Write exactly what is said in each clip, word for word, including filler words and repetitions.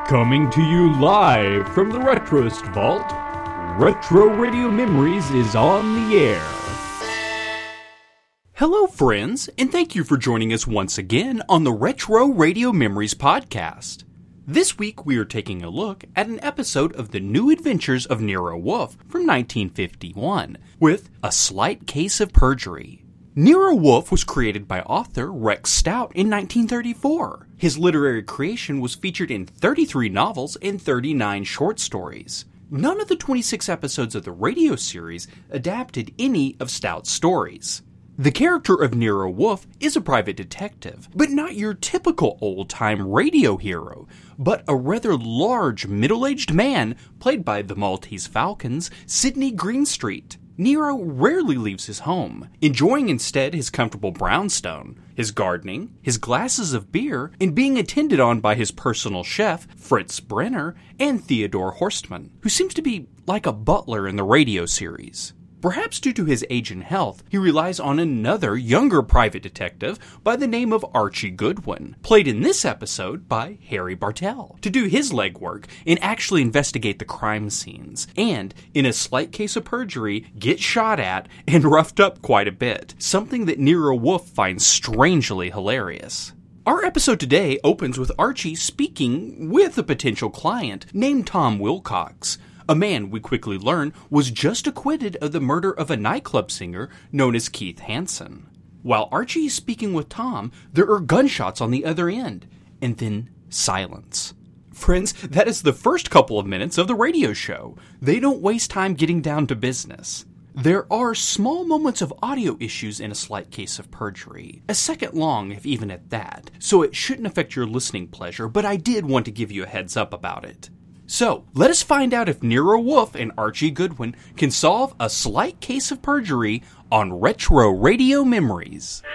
Coming to you live from the Retroist Vault, Retro Radio Memories is on the air. Hello, friends, and thank you for joining us once again on the Retro Radio Memories podcast. This week we are taking a look at an episode of The New Adventures of Nero Wolfe from nineteen fifty-one with A Slight Case of Perjury. Nero Wolfe was created by author Rex Stout in nineteen thirty-four. His literary creation was featured in thirty-three novels and thirty-nine short stories. None of the twenty-six episodes of the radio series adapted any of Stout's stories. The character of Nero Wolfe is a private detective, but not your typical old-time radio hero, but a rather large middle-aged man played by the Maltese Falcon's Sidney Greenstreet. Nero rarely leaves his home, enjoying instead his comfortable brownstone, his gardening, his glasses of beer, and being attended on by his personal chef, Fritz Brenner, and Theodore Horstman, who seems to be like a butler in the radio series. Perhaps due to his age and health, he relies on another, younger private detective by the name of Archie Goodwin, played in this episode by Harry Bartell, to do his legwork and actually investigate the crime scenes, and, in A Slight Case of Perjury, get shot at and roughed up quite a bit, something that Nero Wolfe finds strangely hilarious. Our episode today opens with Archie speaking with a potential client named Tom Wilcox, a man we quickly learn was just acquitted of the murder of a nightclub singer known as Keith Hansen. While Archie is speaking with Tom, there are gunshots on the other end, and then silence. Friends, that is the first couple of minutes of the radio show. They don't waste time getting down to business. There are small moments of audio issues in A Slight Case of Perjury, a second long if even at that, so it shouldn't affect your listening pleasure, but I did want to give you a heads up about it. So, let us find out if Nero Wolfe and Archie Goodwin can solve A Slight Case of Perjury on Retro Radio Memories.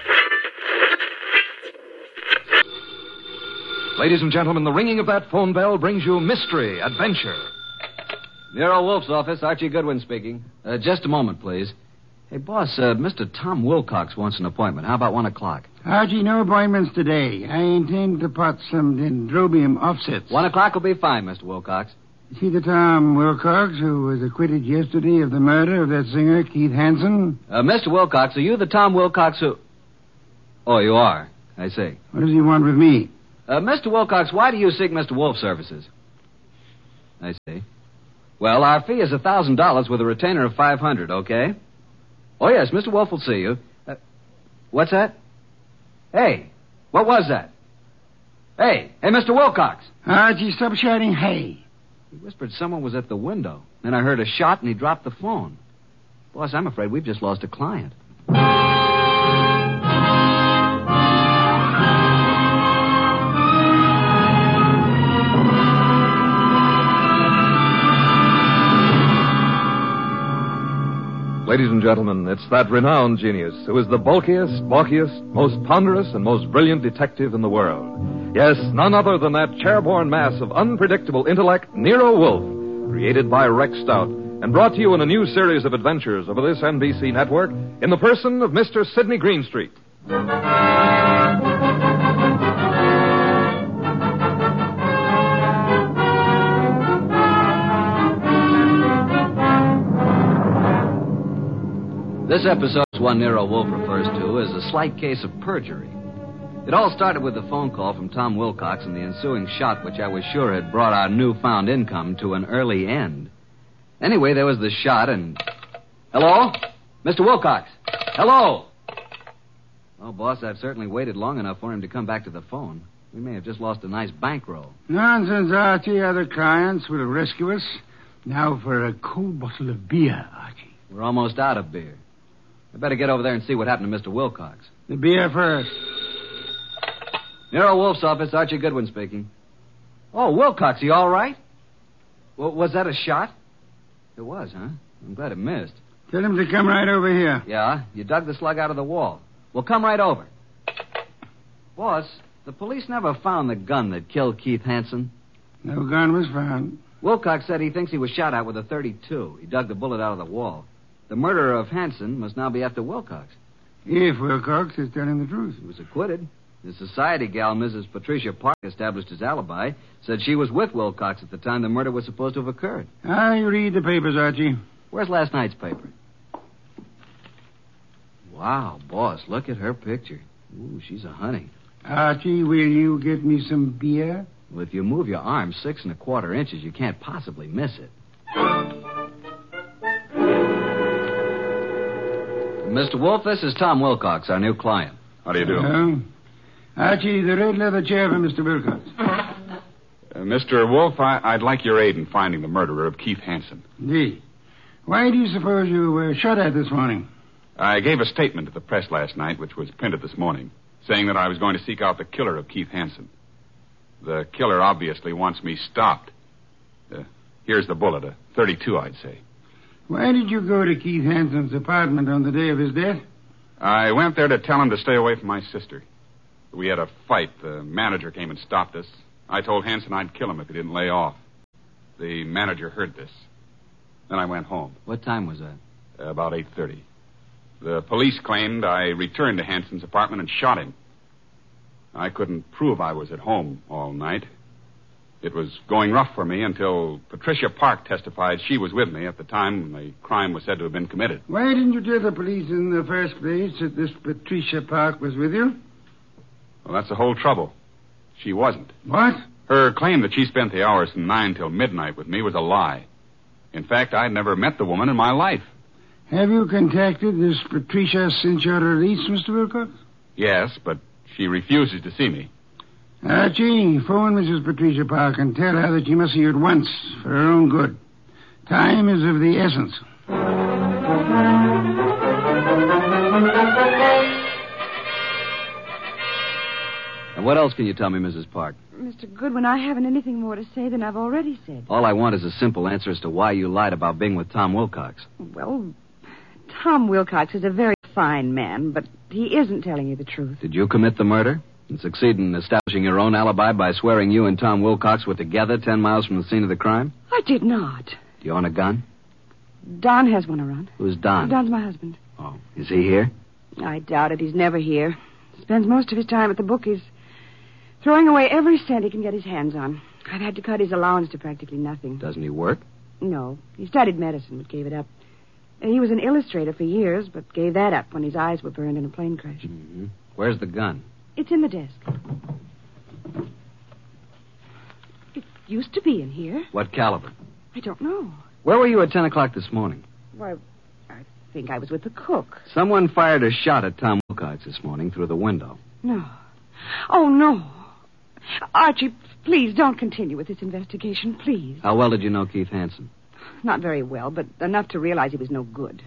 Ladies and gentlemen, the ringing of that phone bell brings you mystery, adventure. Nero Wolfe's office, Archie Goodwin speaking. Uh, just a moment, please. Hey, boss, uh, Mister Tom Wilcox wants an appointment. How about one o'clock? Archie, no appointments today. I intend to pot some dendrobium offsets. One o'clock will be fine, Mister Wilcox. See the Tom Wilcox who was acquitted yesterday of the murder of that singer, Keith Hansen? Uh, Mister Wilcox, are you the Tom Wilcox who... Oh, you are. I see. What does he want with me? Uh, Mister Wilcox, why do you seek Mister Wolfe's services? I see. Well, our fee is a thousand dollars with a retainer of five hundred, okay? Oh, yes, Mister Wolfe will see you. Uh, what's that? Hey, what was that? Hey, hey, Mister Wilcox. Archie, stop shouting, hey. He whispered someone was at the window. Then I heard a shot and he dropped the phone. Boss, I'm afraid we've just lost a client. Ladies and gentlemen, it's that renowned genius who is the bulkiest, bulkiest, most ponderous, and most brilliant detective in the world. Yes, none other than that chairborne mass of unpredictable intellect, Nero Wolfe, created by Rex Stout, and brought to you in a new series of adventures over this N B C network in the person of Mister Sidney Greenstreet. This episode is one Nero Wolfe refers to as A Slight Case of Perjury. It all started with a phone call from Tom Wilcox and the ensuing shot, which I was sure had brought our newfound income to an early end. Anyway, there was the shot and... Hello? Mister Wilcox? Hello? Well, boss, I've certainly waited long enough for him to come back to the phone. We may have just lost a nice bankroll. Nonsense, Archie. Other clients will rescue us. Now for a cold bottle of beer, Archie. We're almost out of beer. I better get over there and see what happened to Mister Wilcox. The beer first. Nero Wolfe's office, Archie Goodwin speaking. Oh, Wilcox, you all right? Well, was that a shot? It was, huh? I'm glad it missed. Tell him to come right over here. Yeah, you dug the slug out of the wall. Well, come right over. Boss, the police never found the gun that killed Keith Hansen. No gun was found. Wilcox said he thinks he was shot at with a thirty-two. He dug the bullet out of the wall. The murderer of Hansen must now be after Wilcox. If Wilcox is telling the truth. He was acquitted. The society gal, Missus Patricia Park, established his alibi, said she was with Wilcox at the time the murder was supposed to have occurred. I read the papers, Archie. Where's last night's paper? Wow, boss, look at her picture. Ooh, she's a honey. Archie, will you get me some beer? Well, if you move your arm six and a quarter inches, you can't possibly miss it. Mister Wolf, this is Tom Wilcox, our new client. How do you do? Well, Archie, the red leather chair for Mister Wilcox. Uh, Mister Wolf, I, I'd like your aid in finding the murderer of Keith Hansen. Indeed. Why do you suppose you were shot at this morning? I gave a statement to the press last night, which was printed this morning, saying that I was going to seek out the killer of Keith Hansen. The killer obviously wants me stopped. Uh, here's the bullet, a thirty-two, I'd say. Why did you go to Keith Hansen's apartment on the day of his death? I went there to tell him to stay away from my sister. We had a fight. The manager came and stopped us. I told Hansen I'd kill him if he didn't lay off. The manager heard this. Then I went home. What time was that? Uh, about eight thirty. The police claimed I returned to Hansen's apartment and shot him. I couldn't prove I was at home all night. It was going rough for me until Patricia Park testified she was with me at the time the crime was said to have been committed. Why didn't you tell the police in the first place that this Patricia Park was with you? Well, that's the whole trouble. She wasn't. What? Her claim that she spent the hours from nine till midnight with me was a lie. In fact, I'd never met the woman in my life. Have you contacted this Patricia since your release, Mister Wilcox? Yes, but she refuses to see me. Archie, phone Missus Patricia Park and tell her that she must see you at once for her own good. Time is of the essence. And what else can you tell me, Missus Park? Mister Goodwin, I haven't anything more to say than I've already said. All I want is a simple answer as to why you lied about being with Tom Wilcox. Well, Tom Wilcox is a very fine man, but he isn't telling you the truth. Did you commit the murder and succeed in establishing your own alibi by swearing you and Tom Wilcox were together ten miles from the scene of the crime? I did not. Do you own a gun? Don has one around. Who's Don? Don's my husband. Oh, is he here? I doubt it. He's never here. Spends most of his time at the bookies, throwing away every cent he can get his hands on. I've had to cut his allowance to practically nothing. Doesn't he work? No. He studied medicine, but gave it up. He was an illustrator for years, but gave that up when his eyes were burned in a plane crash. Mm-hmm. Where's the gun? It's in the desk. It used to be in here. What caliber? I don't know. Where were you at ten o'clock this morning? Why, I think I was with the cook. Someone fired a shot at Tom Wilcox this morning through the window. No. Oh, no. Archie, please don't continue with this investigation, please. How well did you know Keith Hansen? Not very well, but enough to realize he was no good.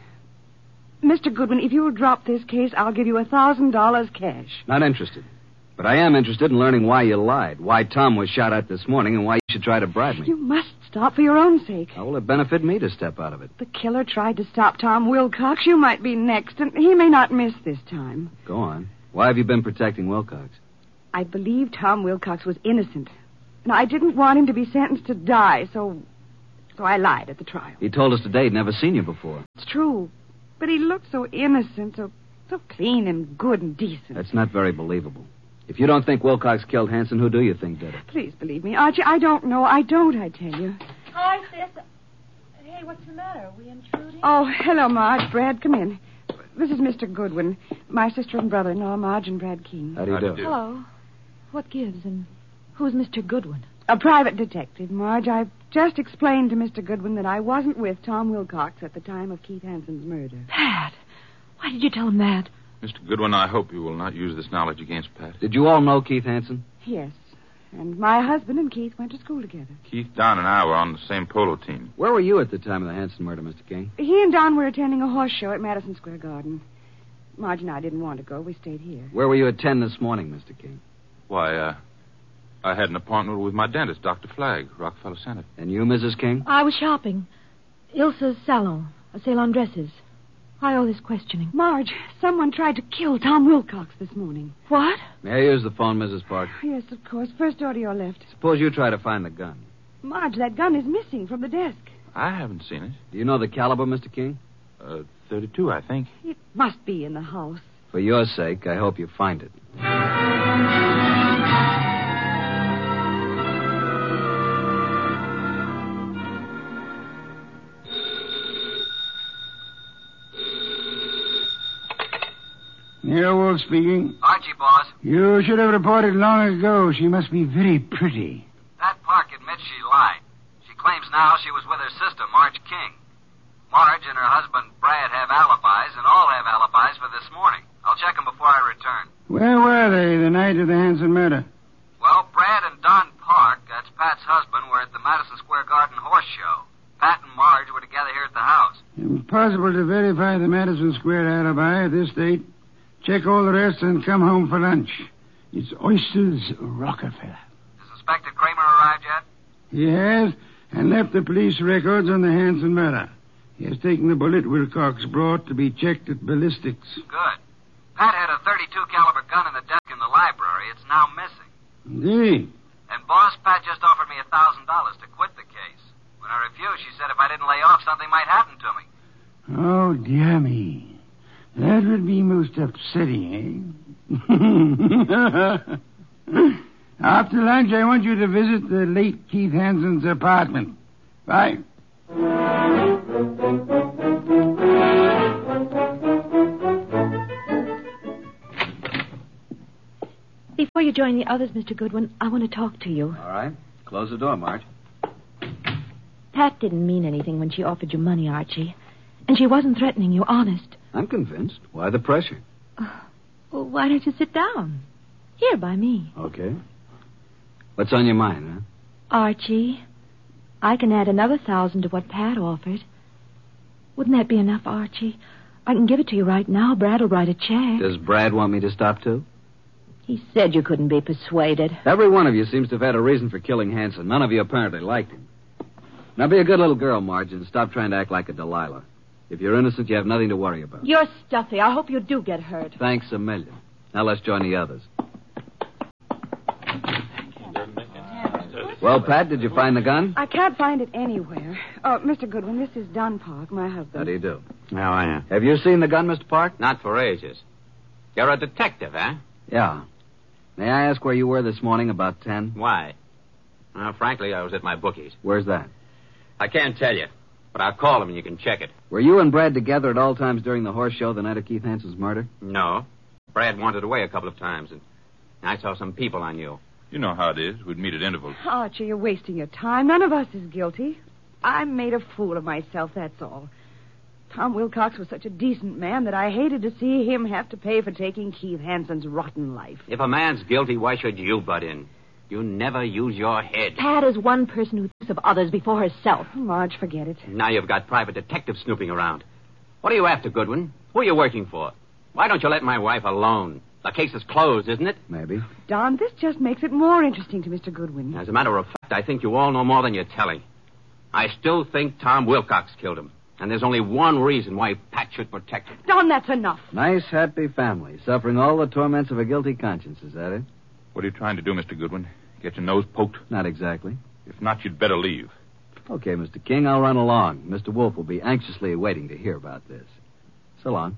Mister Goodwin, if you'll drop this case, I'll give you a thousand dollars cash. Not interested. But I am interested in learning why you lied, why Tom was shot at this morning, and why you should try to bribe me. You must stop for your own sake. How will it benefit me to step out of it? The killer tried to stop Tom Wilcox. You might be next, and he may not miss this time. Go on. Why have you been protecting Wilcox? I believe Tom Wilcox was innocent. And I didn't want him to be sentenced to die, so... So I lied at the trial. He told us today he'd never seen you before. It's true. But he looked so innocent, so so clean and good and decent. That's not very believable. If you don't think Wilcox killed Hansen, who do you think did it? Please believe me, Archie. I don't know. I don't, I tell you. Hi, sis. Hey, what's the matter? Are we intruding? Oh, hello, Marge. Brad, come in. This is Mister Goodwin, my sister and brother-in-law, Marge and Brad Keene. How do you do? Hello. What gives, and who's Mister Goodwin? A private detective, Marge. I've just explained to Mister Goodwin that I wasn't with Tom Wilcox at the time of Keith Hansen's murder. Pat, why did you tell him that? Mister Goodwin, I hope you will not use this knowledge against Pat. Did you all know Keith Hansen? Yes. And my husband and Keith went to school together. Keith, Don, and I were on the same polo team. Where were you at the time of the Hansen murder, Mister King? He and Don were attending a horse show at Madison Square Garden. Marge and I didn't want to go. We stayed here. Where were you at ten this morning, Mister King? Why, uh, I had an appointment with my dentist, Doctor Flagg, Rockefeller Center. And you, Missus King? I was shopping. Ilsa's salon, a sale on dresses. Why all this questioning? Marge, someone tried to kill Tom Wilcox this morning. What? May I use the phone, Missus Park? Yes, of course. First door to your left. Suppose you try to find the gun. Marge, that gun is missing from the desk. I haven't seen it. Do you know the caliber, Mister King? Uh, thirty-two, I think. It must be in the house. For your sake, I hope you find it. Nero Wolf speaking. Archie, boss. You should have reported long ago. She must be very pretty. Pat Park admits she lied. She claims now she was with her sister, Marge King. Marge and her husband, Brad, have alibis, and all have alibis for this morning. I'll check them before I return. Where were they the night of the Hanson murder? Well, Brad and Don Park, that's Pat's husband, were at the Madison Square Garden horse show. Pat and Marge were together here at the house. Impossible to verify the Madison Square alibi at this date. Check all the rest and come home for lunch. It's Oysters Rockefeller. Has Inspector Kramer arrived yet? He has, and left the police records on the Hanson murder. He has taken the bullet Wilcox brought to be checked at ballistics. Good. Pat had a thirty-two caliber gun in the desk in the library. It's now missing. Indeed. And, boss, Pat just offered me a thousand dollars to quit the case. When I refused, she said if I didn't lay off, something might happen to me. Oh, dear me. That would be most upsetting, eh? After lunch, I want you to visit the late Keith Hanson's apartment. Bye. Before you join the others, Mister Goodwin, I want to talk to you. All right. Close the door, Marge. Pat didn't mean anything when she offered you money, Archie. And she wasn't threatening you, honest. I'm convinced. Why the pressure? Uh, well, why don't you sit down? Here, by me. Okay. What's on your mind, huh? Archie, I can add another thousand to what Pat offered. Wouldn't that be enough, Archie? I can give it to you right now. Brad will write a check. Does Brad want me to stop, too? He said you couldn't be persuaded. Every one of you seems to have had a reason for killing Hanson. None of you apparently liked him. Now be a good little girl, Marge, and stop trying to act like a Delilah. If you're innocent, you have nothing to worry about. You're stuffy. I hope you do get hurt. Thanks a million. Now let's join the others. Well, Pat, did you find the gun? I can't find it anywhere. Oh, Mister Goodwin, this is Don Park, my husband. How do you do? How are you? Have you seen the gun, Mister Park? Not for ages. You're a detective, eh? Yeah. May I ask where you were this morning about ten? Why? Well, frankly, I was at my bookies. Where's that? I can't tell you, but I'll call them and you can check it. Were you and Brad together at all times during the horse show the night of Keith Hanson's murder? No. Brad wandered away a couple of times, and I saw some people I knew. You know how it is. We'd meet at intervals. Archie, you're wasting your time. None of us is guilty. I made a fool of myself, that's all. Tom Wilcox was such a decent man that I hated to see him have to pay for taking Keith Hanson's rotten life. If a man's guilty, why should you butt in? You never use your head. Pat is one person who thinks of others before herself. Marge, forget it. Now you've got private detectives snooping around. What are you after, Goodwin? Who are you working for? Why don't you let my wife alone? The case is closed, isn't it? Maybe. Don, this just makes it more interesting to Mister Goodwin. As a matter of fact, I think you all know more than you're telling. I still think Tom Wilcox killed him. And there's only one reason why Pat should protect him. Don, that's enough. Nice, happy family, suffering all the torments of a guilty conscience, is that it? What are you trying to do, Mister Goodwin? Get your nose poked? Not exactly. If not, you'd better leave. Okay, Mister King, I'll run along. Mister Wolf will be anxiously waiting to hear about this. So long.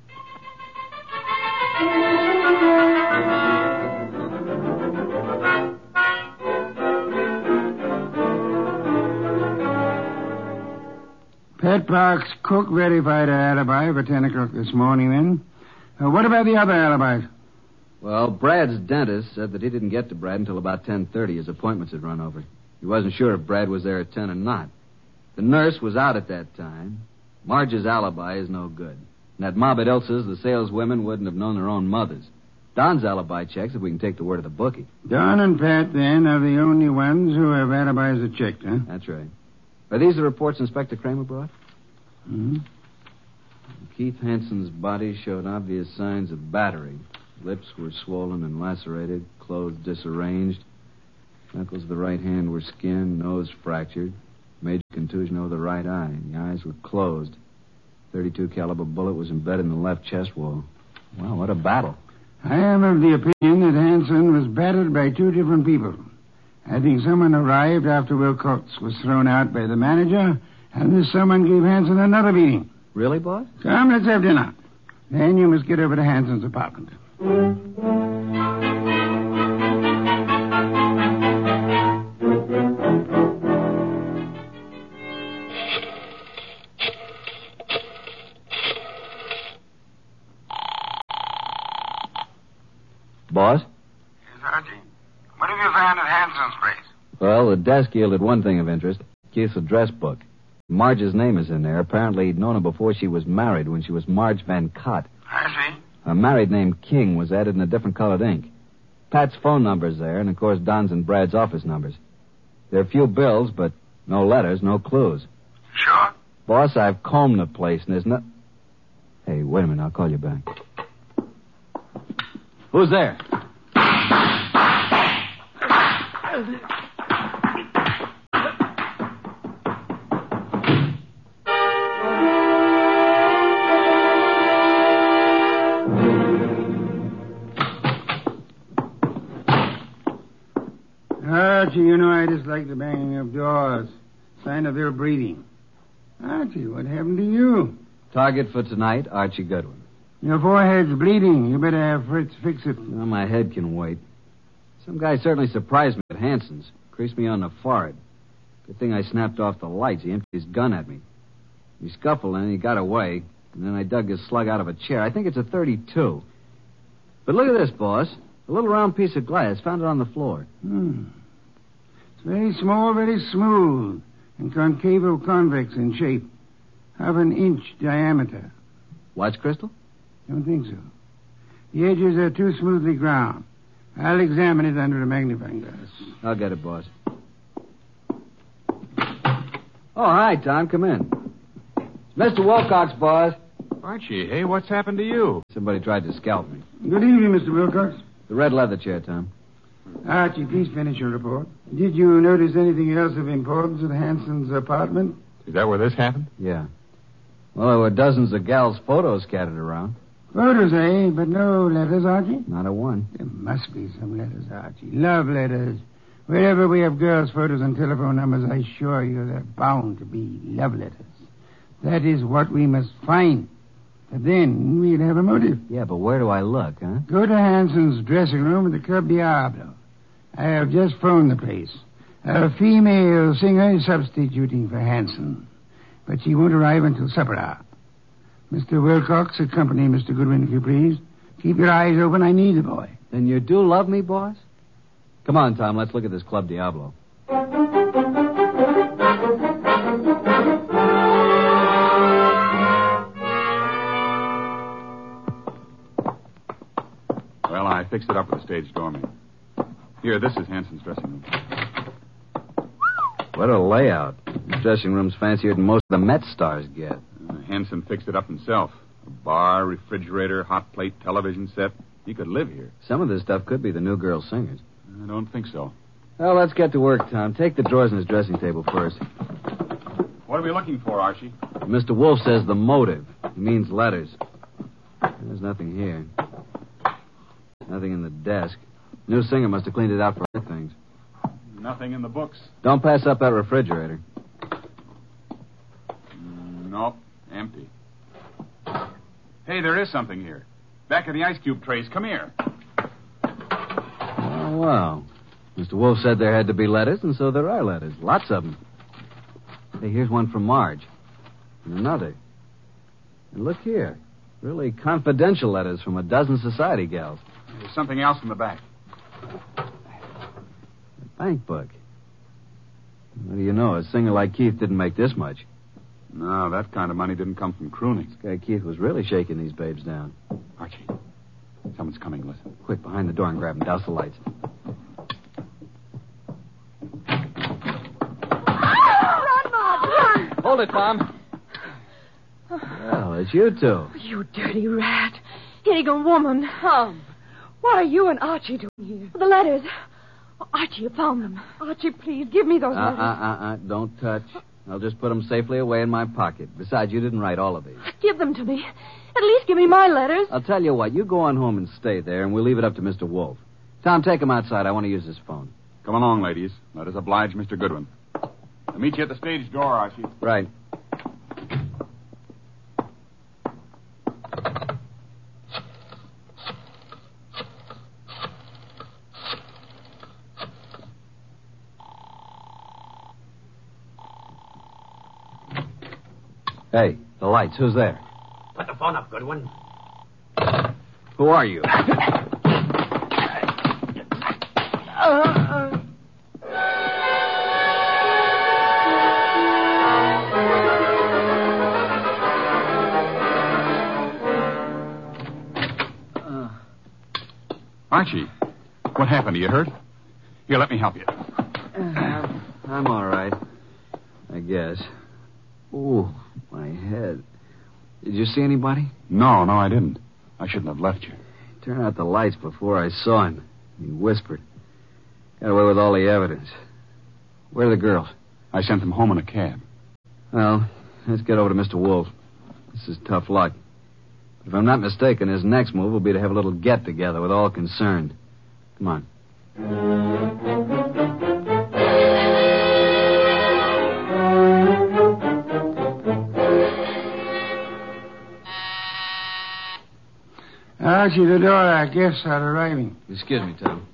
Pat Park's cook verified her alibi for ten o'clock this morning, then. Uh, what about the other alibis? Well, Brad's dentist said that he didn't get to Brad until about ten thirty. His appointments had run over. He wasn't sure if Brad was there at ten or not. The nurse was out at that time. Marge's alibi is no good. And at mob at Ilsa's, the saleswomen wouldn't have known their own mothers. Don's alibi checks if we can take the word of the bookie. Don and Pat, then, are the only ones who have alibis that checked, huh? That's right. Are these the reports Inspector Kramer brought? Mm-hmm. Keith Hanson's body showed obvious signs of battery. Lips were swollen and lacerated, clothes disarranged. Knuckles of the right hand were skinned, nose fractured. Major contusion over the right eye. The eyes were closed. thirty-two caliber bullet was embedded in the left chest wall. Wow, what a battle. I am of the opinion that Hanson was battered by two different people. I think someone arrived after Wilcox was thrown out by the manager, and this someone gave Hanson another beating. Really, boss? Come, let's have dinner. Then you must get over to Hanson's apartment. Boss? Yes, Archie. What have you found at Hanson's place? Well, the desk yielded one thing of interest. Keith's address book. Marge's name is in there. Apparently he'd known her before she was married, when she was Marge Van Cott. I see. A married name King was added in a different colored ink. Pat's phone number's there, and of course Don's and Brad's office numbers. There are a few bills, but no letters, no clues. Sure? Boss, I've combed the place, and there's no... Hey, wait a minute, I'll call you back. Who's there? Archie, you know I dislike the banging of doors. Sign of ill breeding. Archie, what happened to you? Target for tonight, Archie Goodwin. Your forehead's bleeding. You better have Fritz fix it. Well, my head can wait. Some guy certainly surprised me at Hanson's. Creased me on the forehead. Good thing I snapped off the lights. He emptied his gun at me. He scuffled and he got away. And then I dug his slug out of a chair. I think it's a thirty-two. But look at this, boss. A little round piece of glass. Found it on the floor. Hmm. It's very small, very smooth, and concavo-convex in shape. Half an inch diameter. Watch crystal? Don't think so. The edges are too smoothly ground. I'll examine it under a magnifying glass. I'll get it, boss. Oh, hi, Tom. Come in. Mister Wilcox, boss. Archie, hey, what's happened to you? Somebody tried to scalp me. Good evening, Mister Wilcox. The red leather chair, Tom. Archie, please finish your report. Did you notice anything else of importance at Hanson's apartment? Is that where this happened? Yeah. Well, there were dozens of gals' photos scattered around. Photos, eh? But no letters, Archie? Not a one. There must be some letters, Archie. Love letters. Wherever we have girls' photos and telephone numbers, I assure you there are bound to be love letters. That is what we must find. But then we'd have a motive. Yeah, but where do I look, huh? Go to Hanson's dressing room at the Club Diablo. I have just phoned the place. A female singer is substituting for Hanson, but she won't arrive until supper hour. Mister Wilcox, accompany Mister Goodwin, if you please. Keep your eyes open. I need the boy. Then you do love me, boss? Come on, Tom. Let's look at this Club Diablo. Well, I fixed it up with the stage doorman. Here, this is Hanson's dressing room. What a layout. This dressing room's fancier than most of the Met stars get. Uh, Hanson fixed it up himself. A bar, refrigerator, hot plate, television set. He could live here. Some of this stuff could be the new girl singers. I don't think so. Well, let's get to work, Tom. Take the drawers in his dressing table first. What are we looking for, Archie? Mister Wolf says the motive. He means letters. There's nothing here. Nothing in the desk. New singer must have cleaned it out for her things. Nothing in the books. Don't pass up that refrigerator. Mm, nope, empty. Hey, there is something here. Back of the ice cube trays. Come here. Oh, well. Mister Wolf said there had to be letters, and so there are letters. Lots of them. Hey, here's one from Marge. And another. And look here. Really confidential letters from a dozen society gals. There's something else in the back. A bank book. What do you know? A singer like Keith didn't make this much. No, that kind of money didn't come from crooning. This guy Keith was really shaking these babes down. Archie, someone's coming. Listen. Quick, behind the door and grab him. Douse the lights. Run, Marge, run! Hold it, Tom. Well, it's you two. You dirty rat. Higgin woman. Tom, what are you and Archie doing here? The letters. Oh, Archie, you found them. Archie, please, give me those Uh, letters. uh, uh, uh. Don't touch. I'll just put them safely away in my pocket. Besides, you didn't write all of these. Give them to me. At least give me my letters. I'll tell you what. You go on home and stay there, and we'll leave it up to Mister Wolf. Tom, take him outside. I want to use his phone. Come along, ladies. Let us oblige Mister Goodwin. I'll meet you at the stage door, Archie. Right. Hey, the lights. Who's there? Put the phone up, Goodwin. Who are you? uh, uh. Archie, what happened? Are you hurt? Here, let me help you. Uh, I'm all right. I guess. Ooh, my head. Did you see anybody? No, no, I didn't. I shouldn't have left you. Turned out the lights before I saw him. He whispered. Got away with all the evidence. Where are the girls? I sent them home in a cab. Well, let's get over to Mister Wolf. This is tough luck. But if I'm not mistaken, his next move will be to have a little get-together with all concerned. Come on. Archie, the door, our guests are arriving. Excuse me, Tom.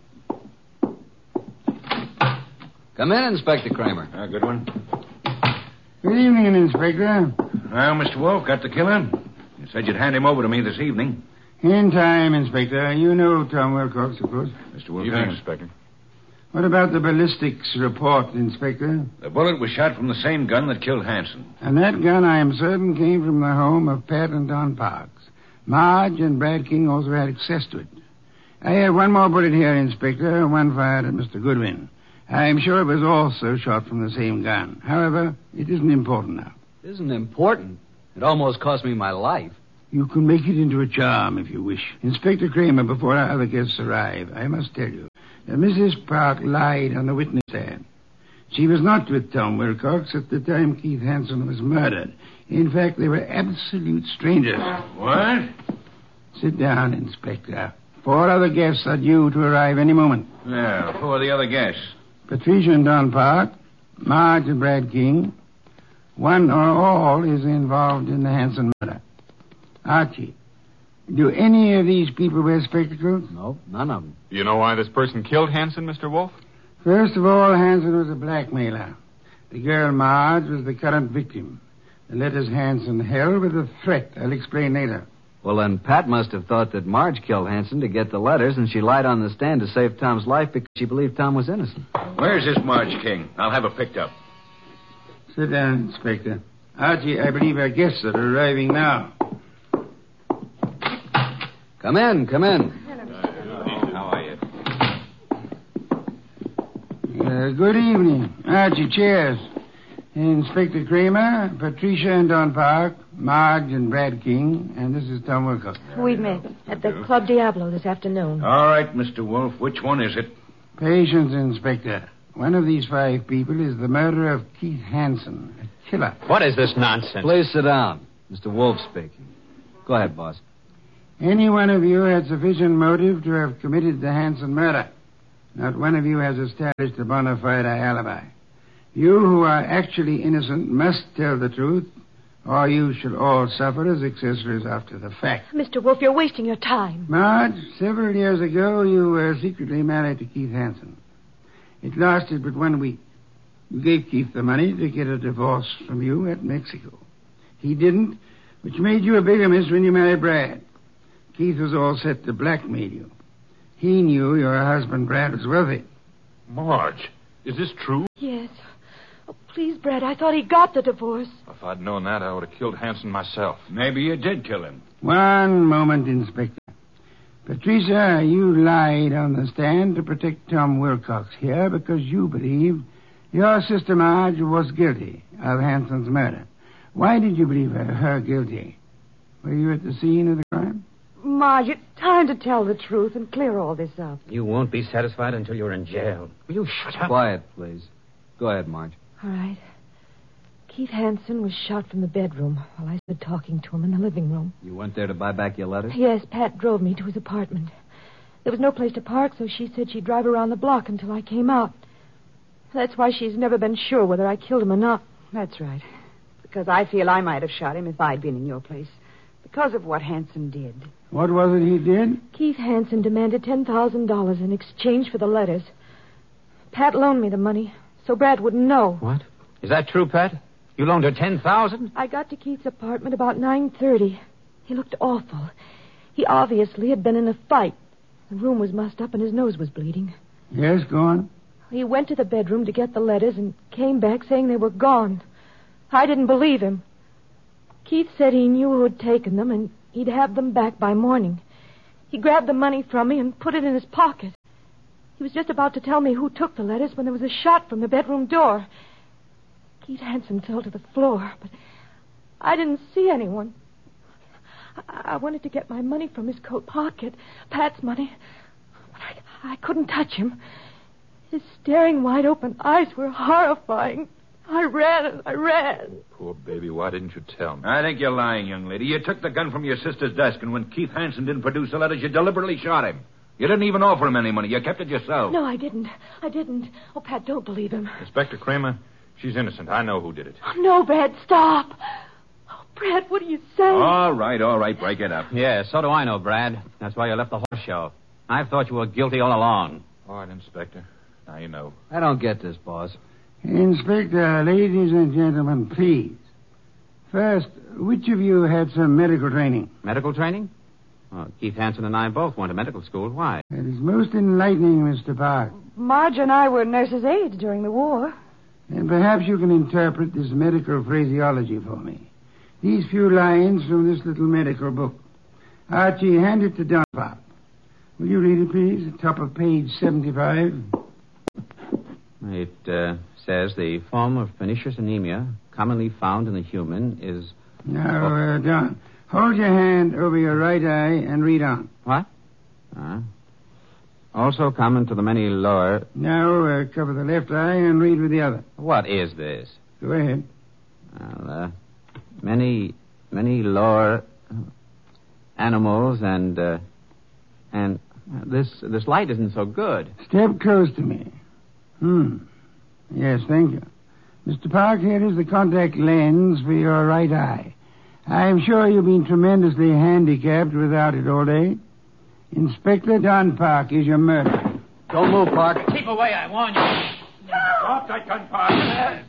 Come in, Inspector Kramer. Uh, good one. Good evening, Inspector. Well, Mister Wolf, got the killer? You said you'd hand him over to me this evening. In time, Inspector. You know Tom Wilcox, of course. Mister Wilcox. Evening, Inspector. What about the ballistics report, Inspector? The bullet was shot from the same gun that killed Hanson. And that gun, I am certain, came from the home of Pat and Don Parks. Marge and Brad King also had access to it. I have one more bullet here, Inspector, one fired at Mister Goodwin. I am sure it was also shot from the same gun. However, it isn't important now. It isn't important? It almost cost me my life. You can make it into a charm if you wish. Inspector Kramer, before our other guests arrive, I must tell you that Missus Park lied on the witness stand. She was not with Tom Wilcox at the time Keith Hanson was murdered. In fact, they were absolute strangers. What? Sit down, Inspector. Four other guests are due to arrive any moment. Yeah, who are the other guests? Patricia and Don Park, Marge and Brad King. One or all is involved in the Hanson murder. Archie, do any of these people wear spectacles? No, none of them. You know why this person killed Hanson, Mister Wolf? First of all, Hanson was a blackmailer. The girl Marge was the current victim. The letters Hanson held were the threat. I'll explain later. Well, then Pat must have thought that Marge killed Hanson to get the letters, and she lied on the stand to save Tom's life because she believed Tom was innocent. Where's this Marge King? I'll have her picked up. Sit down, Inspector. Archie, I believe our guests are arriving now. Come in, come in. How are you? Uh, good evening. Archie, cheers. Inspector Kramer, Patricia and Don Park, Marge and Brad King, and this is Tom Wilcox. We met at the Club Diablo this afternoon. All right, Mister Wolf, which one is it? Patience, Inspector. One of these five people is the murderer of Keith Hanson, a killer. What is this nonsense? Please sit down. Mister Wolf speaking. Go ahead, boss. Any one of you had sufficient motive to have committed the Hanson murder. Not one of you has established a bona fide alibi. You who are actually innocent must tell the truth, or you shall all suffer as accessories after the fact. Mister Wolf, you're wasting your time. Marge, several years ago, you were secretly married to Keith Hanson. It lasted but one week. You gave Keith the money to get a divorce from you at Mexico. He didn't, which made you a bigamist when you married Brad. Keith was all set to blackmail you. He knew your husband, Brad, was wealthy. Marge, is this true? Yes. Oh, please, Brad, I thought he got the divorce. If I'd known that, I would have killed Hanson myself. Maybe you did kill him. One moment, Inspector. Patricia, you lied on the stand to protect Tom Wilcox here because you believed your sister Marge was guilty of Hanson's murder. Why did you believe her, her guilty? Were you at the scene of the crime? Marge, it's time to tell the truth and clear all this up. You won't be satisfied until you're in jail. Will you shut up? Quiet, please. Go ahead, Marge. All right. Keith Hanson was shot from the bedroom while I stood talking to him in the living room. You went there to buy back your letters? Yes, Pat drove me to his apartment. There was no place to park, so she said she'd drive around the block until I came out. That's why she's never been sure whether I killed him or not. That's right. Because I feel I might have shot him if I'd been in your place. Because of what Hanson did. What was it he did? Keith Hanson demanded ten thousand dollars in exchange for the letters. Pat loaned me the money, so Brad wouldn't know. What? Is that true, Pat? You loaned her ten thousand dollars? I got to Keith's apartment about nine thirty. He looked awful. He obviously had been in a fight. The room was mussed up and his nose was bleeding. Yes, go on. He went to the bedroom to get the letters and came back saying they were gone. I didn't believe him. Keith said he knew who had taken them and he'd have them back by morning. He grabbed the money from me and put it in his pocket. He was just about to tell me who took the letters when there was a shot from the bedroom door. Keith Hansen fell to the floor, but I didn't see anyone. I, I wanted to get my money from his coat pocket, Pat's money, but I, I couldn't touch him. His staring, wide-open eyes were horrifying. I ran and I ran. Poor baby, why didn't you tell me? I think you're lying, young lady. You took the gun from your sister's desk, and when Keith Hansen didn't produce the letters, you deliberately shot him. You didn't even offer him any money. You kept it yourself. No, I didn't. I didn't. Oh, Pat, don't believe him. Inspector Kramer, she's innocent. I know who did it. Oh, no, Brad, stop. Oh, Brad, what are you saying? All right, all right, break it up. Yeah, so do I know, Brad. That's why you left the horse show. I thought you were guilty all along. All right, Inspector. Now you know. I don't get this, boss. Inspector, ladies and gentlemen, please. First, which of you had some medical training? Medical training? Well, Keith Hansen and I both went to medical school. Why? That is most enlightening, Mister Park. Marge and I were nurses' aides during the war. And perhaps you can interpret this medical phraseology for me. These few lines from this little medical book. Archie, hand it to Don Pop. Will you read it, please? Top of page seventy-five. It uh, says the form of pernicious anemia commonly found in the human is... Now, uh, Don, hold your hand over your right eye and read on. What? Uh, also common to the many lower... Now, uh, cover the left eye and read with the other. What is this? Go ahead. Well, uh, many, many lower animals and, uh, and this, this light isn't so good. Step close to me. Hmm. Yes, thank you. Mister Park, here is the contact lens for your right eye. I'm sure you've been tremendously handicapped without it all day. Inspector Don Park is your murderer. Don't move, Park. Keep away, I warn you. Drop that gun, Park.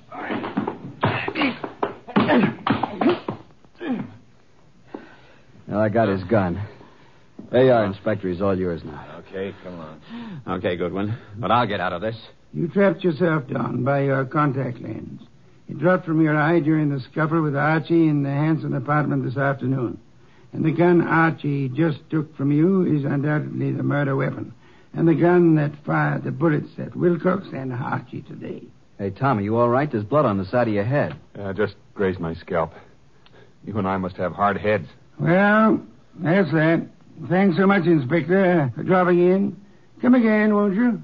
Well, I got his gun. There you are, Inspector. He's all yours now. Okay, come on. Okay, Goodwin. But I'll get out of this. You trapped yourself, Don, by your contact lens. It dropped from your eye during the scuffle with Archie in the Hansen apartment this afternoon. And the gun Archie just took from you is undoubtedly the murder weapon. And the gun that fired the bullets at Wilcox and Archie today. Hey, Tom, are you all right? There's blood on the side of your head. Uh, just grazed my scalp. You and I must have hard heads. Well, that's that. Thanks so much, Inspector, for dropping in. Come again, won't you?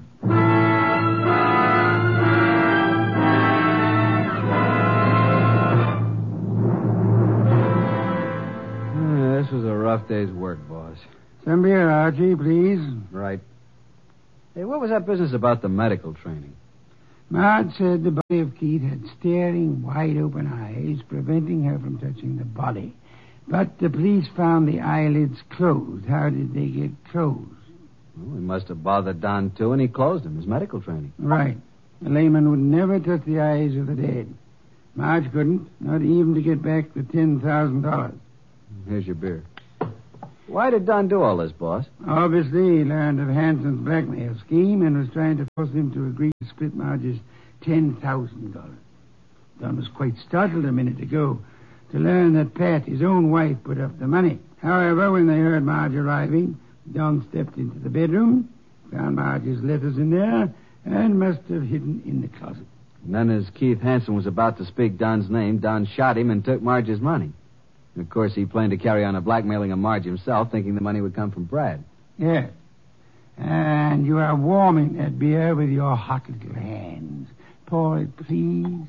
This was a rough day's work, boss. Some beer, Archie, please. Right. Hey, what was that business about the medical training? Maud said the body of Keith had staring, wide-open eyes, preventing her from touching the body. But the police found the eyelids closed. How did they get closed? Well, he must have bothered Don, too, and he closed him, his medical training. Right. A layman would never touch the eyes of the dead. Marge couldn't, not even to get back the ten thousand dollars. Here's your beer. Why did Don do all this, boss? Obviously, he learned of Hansen's blackmail scheme and was trying to force him to agree to split Marge's ten thousand dollars. Don was quite startled a minute ago to learn that Pat, his own wife, put up the money. However, when they heard Marge arriving, Don stepped into the bedroom, found Marge's letters in there, and must have hidden in the closet. And then as Keith Hansen was about to speak Don's name, Don shot him and took Marge's money. And of course, he planned to carry on a blackmailing of Marge himself, thinking the money would come from Brad. Yes. And you are warming that beer with your hot little hands. Pour it, please.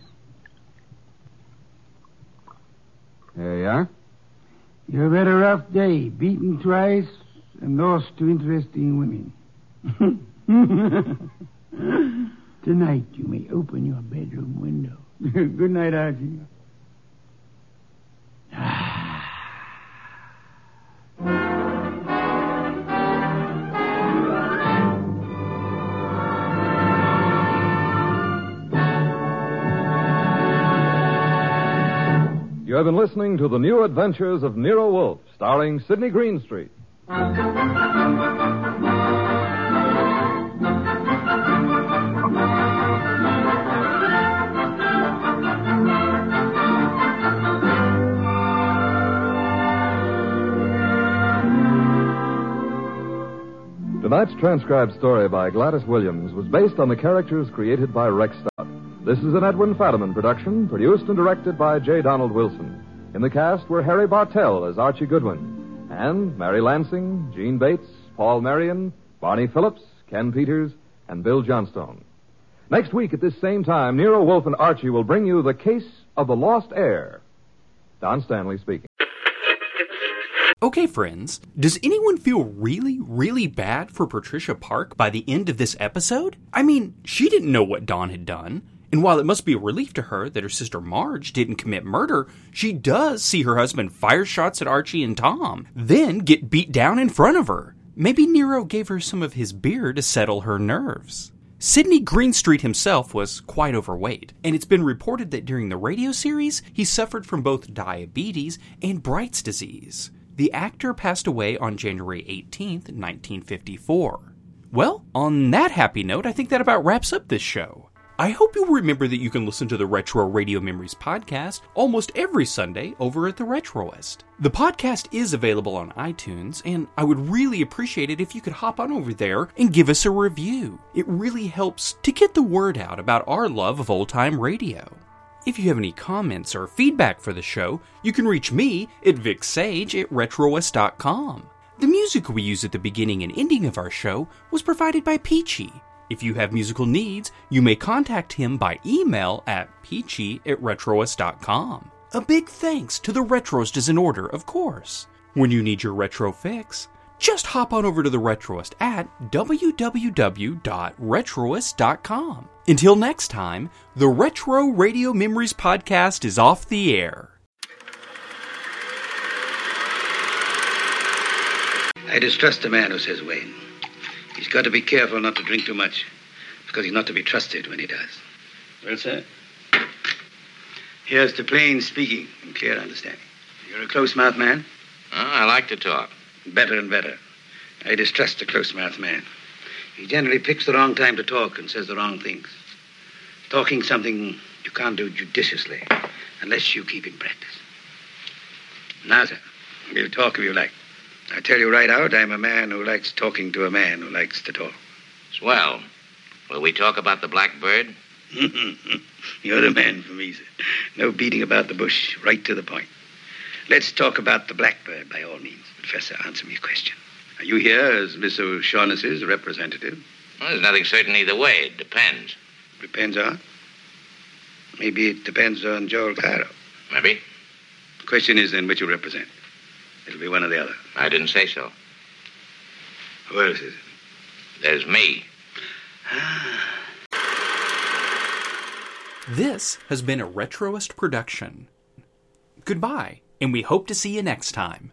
There you are. You've had a rough day, beaten twice and lost to interesting women. Tonight you may open your bedroom window. Good night, Archie. You have been listening to The New Adventures of Nero Wolfe, starring Sidney Greenstreet. Tonight's transcribed story by Gladys Williams was based on the characters created by Rex Stout. This is an Edwin Fadiman production, produced and directed by J. Donald Wilson. In the cast were Harry Bartell as Archie Goodwin, and Mary Lansing, Gene Bates, Paul Marion, Barney Phillips, Ken Peters, and Bill Johnstone. Next week at this same time, Nero Wolfe and Archie will bring you The Case of the Lost Heir. Don Stanley speaking. Okay, friends, does anyone feel really, really bad for Patricia Park by the end of this episode? I mean, she didn't know what Don had done, and while it must be a relief to her that her sister Marge didn't commit murder, she does see her husband fire shots at Archie and Tom, then get beat down in front of her. Maybe Nero gave her some of his beer to settle her nerves. Sidney Greenstreet himself was quite overweight, and it's been reported that during the radio series, he suffered from both diabetes and Bright's disease. The actor passed away on January eighteenth, nineteen fifty-four. Well, on that happy note, I think that about wraps up this show. I hope you'll remember that you can listen to the Retro Radio Memories podcast almost every Sunday over at the Retroist. The podcast is available on iTunes, and I would really appreciate it if you could hop on over there and give us a review. It really helps to get the word out about our love of old-time radio. If you have any comments or feedback for the show, you can reach me at vicsage at retroist dot com. The music we use at the beginning and ending of our show was provided by Peachy. If you have musical needs, you may contact him by email at peachy at retroist dot com. A big thanks to the Retroist is in order, of course. When you need your retro fix, just hop on over to the Retroist at w w w dot retroist dot com. Until next time, the Retro Radio Memories podcast is off the air. I distrust a man who says Wayne. He's got to be careful not to drink too much, because he's not to be trusted when he does. Well, sir, here's to plain speaking and clear understanding. You're a close-mouthed man? Oh, I like to talk. Better and better. I distrust a close-mouthed man. He generally picks the wrong time to talk and says the wrong things. Talking something you can't do judiciously unless you keep in practice. Now, sir, we'll talk if you like. I tell you right out, I'm a man who likes talking to a man who likes to talk. Swell. Will we talk about the blackbird? You're the man for me, sir. No beating about the bush, right to the point. Let's talk about the blackbird by all means. Professor, answer me a question. Are you here as Miss O'Shaughnessy's representative? Well, there's nothing certain either way. It depends. Depends on? Maybe it depends on Joel Cairo. Maybe. The question is then which you represent. It'll be one or the other. I didn't say so. Who else is it? There's me. This has been a Retroist production. Goodbye, and we hope to see you next time.